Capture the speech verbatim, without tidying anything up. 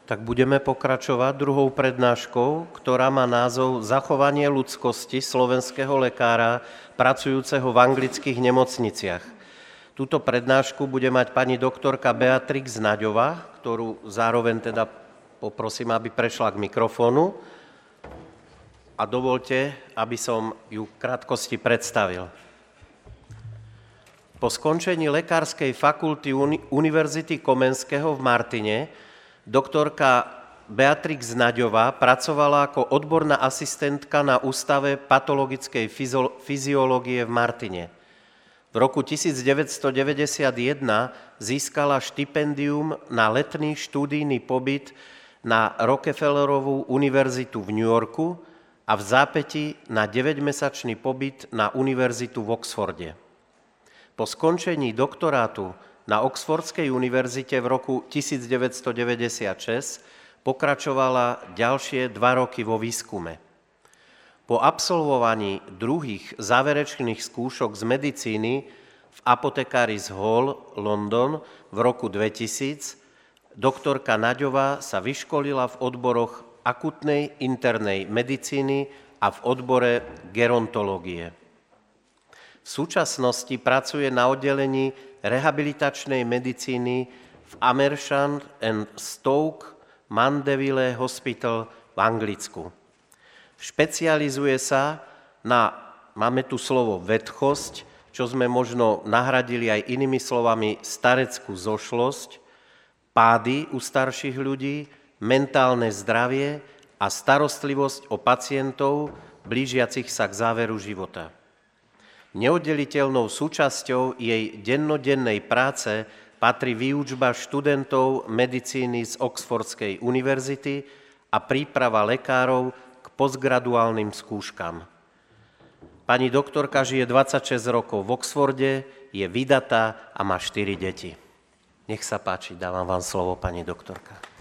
Tak budeme pokračovať druhou prednáškou, ktorá má názov Zachovanie ľudskosti slovenského lekára pracujúceho v anglických nemocniciach. Túto prednášku bude mať pani doktorka Beatrix Naďová, ktorú zároveň teda poprosím, aby prešla k mikrofónu. A dovolte, aby som ju v krátkosti predstavil. Po skončení Lekárskej fakulty Univerzity Komenského v Martine doktorka Beatrix Naďová pracovala ako odborná asistentka na Ústave patologickej fyziológie v Martine. V roku devätnásťstodeväťdesiatjeden získala štipendium na letný študijný pobyt na Rockefellerovú univerzitu v New Yorku a v zápätí na deväťmesačný pobyt na univerzitu v Oxforde. Po skončení doktorátu na Oxfordskej univerzite v roku devätnásťstodeväťdesiatšesť pokračovala ďalšie dva roky vo výskume. Po absolvovaní druhých záverečných skúšok z medicíny v Apothecaries Hall, London v roku dvetisíc doktorka Naďová sa vyškolila v odboroch akutnej internej medicíny a v odbore gerontológie. V súčasnosti pracuje na oddelení rehabilitačnej medicíny v Amersham and Stoke Mandeville Hospital v Anglicku. Špecializuje sa na, máme tu slovo vetchosť, čo sme možno nahradili aj inými slovami stareckú zošlosť, pády u starších ľudí, mentálne zdravie a starostlivosť o pacientov blížiacich sa k záveru života. Neoddeliteľnou súčasťou jej dennodennej práce patrí výučba študentov medicíny z Oxfordskej univerzity a príprava lekárov k postgraduálnym skúškam. Pani doktorka žije dvadsaťšesť rokov v Oxforde, je vydatá a má štyri deti. Nech sa páči, dávam vám slovo, pani doktorka.